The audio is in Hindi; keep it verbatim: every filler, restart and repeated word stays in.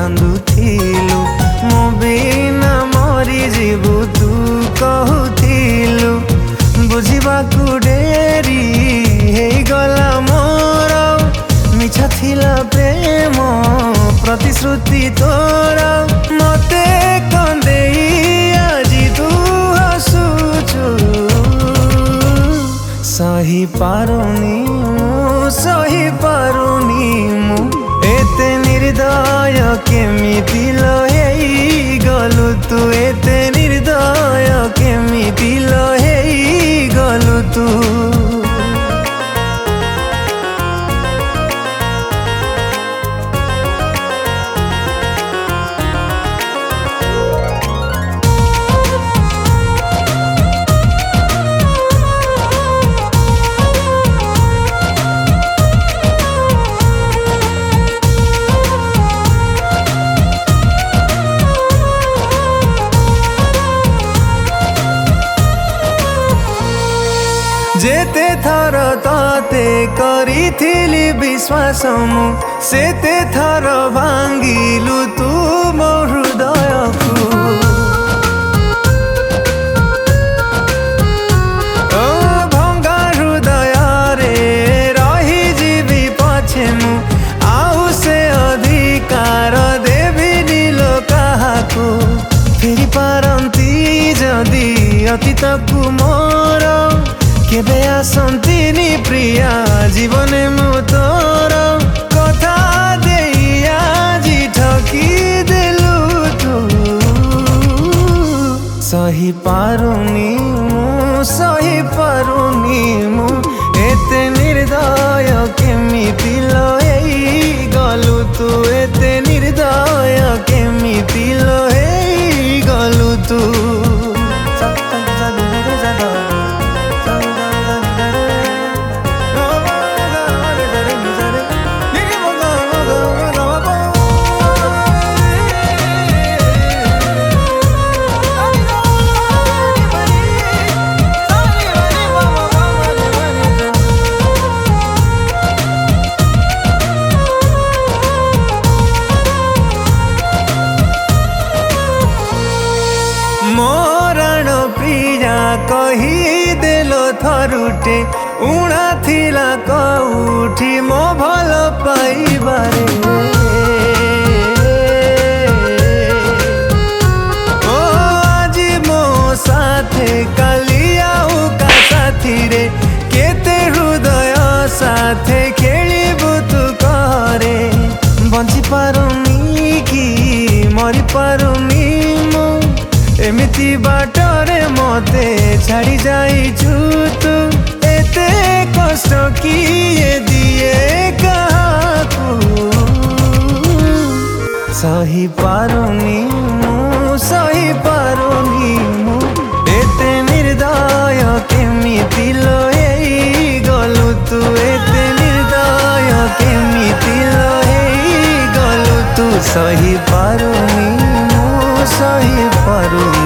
कांदुथिलु मो बिना मरी जीवु तू कहूथिलु बुझिबाकु डेरी हे गला मोर मिछा थिला प्रेम प्रतिश्रुति तोर मते कंदेई आजी तू हसुचु सही पारुनी मु सही पारुनी मु एते निर्दय केमिति लहेई गलु तू एते निर्दय केमिति लहेई गलु तू जेते थर ताते करिथिली विश्वास मु सेते थर भांगिलु तू मो हृदयकु ओ भंगा हृदय रे रही जीवी पछे मु आउ से अधिकार देवी नीलो काहाकु फेरी पारंती जदि अतीतकु मोर केबे आसंतिनी प्रिया जीवने मु तोर कथा देई आजी ठकी देलु तू सही पारुनी मु सही पारुनी मु एते निर्दय केमिति लहेई गलु तू एते निर्दय केमिति लहेई गलु तू मोरण प्रिया कही देलो थरुटे उणा थिला कौठी मो भल पाइबारे ओ आजी मो साथे काली आउ का साथी रे केते हृदय साथे खेलिबु तू करे बंची पारुनी कि मरी पारुनी मु एमिति बाटरे मते छाड़ी जाइछु तू एते कष्ट किए दिए काहाकु सही पारुनी मु सही पारुनी मु एते निर्दय केमिति लहेई गलु तू एते निर्दय केमिति लहेई गलु तू सही पारुनी मु सही पारुनी।